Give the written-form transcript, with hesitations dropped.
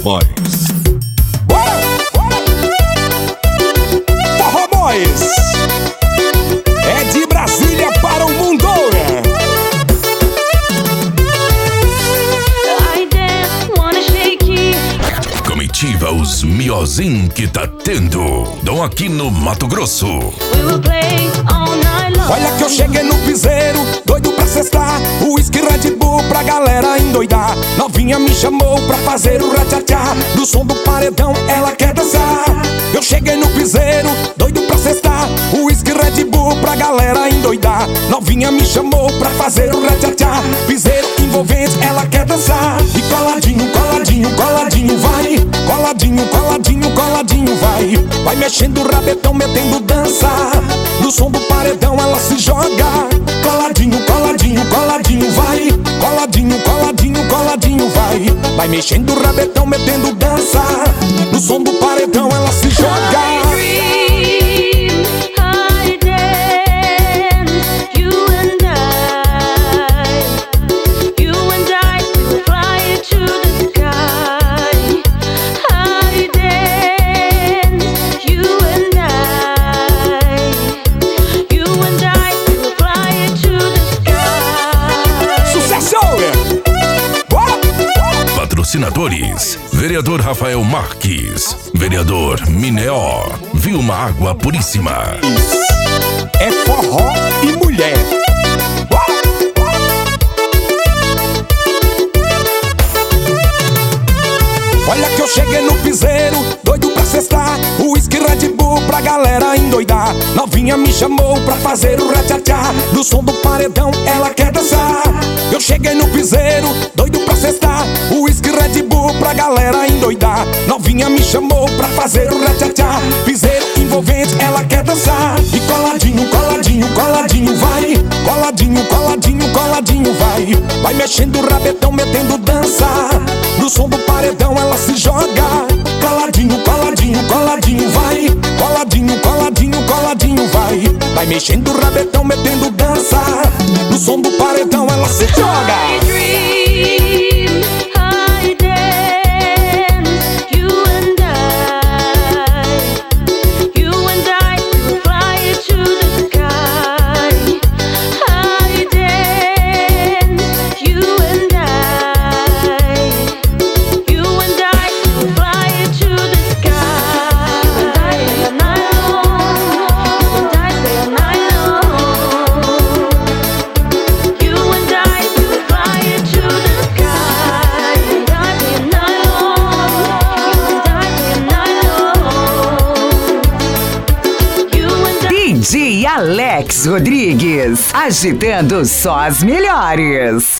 Boys. Forró Boys é de Brasília para o mundo. Comitiva Os Miozinho que tá tendo. Dão aqui no Mato Grosso. Olha que eu cheguei no piseiro, doido pra cestar. O whisky Red Bull pra galera endoidar. Novinha me chamou pra fazer o ratchatá. Do som do paredão ela quer dançar. Eu cheguei no piseiro, doido pra cestar. O whisky Red Bull pra galera endoidar. Novinha me chamou pra fazer o ratchatá. Piseiro envolvente, ela quer dançar. E coladinho, coladinho, coladinho vai. Coladinho, coladinho, coladinho vai. Vai mexendo o rabetão, metendo dança. No som do paredão ela se joga. Coladinho, coladinho, coladinho vai. Coladinho, coladinho, coladinho vai. Vai mexendo o rabetão, metendo dança. No som do paredão ela se joga. Patrocinadores: Vereador Rafael Marques, Vereador Mineó, Vilma Água Puríssima. É forró e mulher. Olha que eu cheguei no piseiro, doido pra cestar. O whisky Red Bull pra galera endoidar. Novinha me chamou pra fazer o ratchatá. Do som do paredão ela quer dançar. Eu cheguei no piseiro, doido pra cestar. O whisky Red Bull pra galera endoidar. Novinha me chamou pra fazer o ratchatá. Piseiro envolvente, ela quer dançar. E coladinho, coladinho, coladinho vai. Coladinho, coladinho, coladinho vai. Vai mexendo o rabetão, metendo dança. No som do paredão ela se joga. Coladinho, coladinho, coladinho vai. Coladinho, coladinho, coladinho vai. Vai mexendo o rabetão, metendo dança. No som do paredão ela se joga. DJ Alex Rodrigues, agitando só as melhores.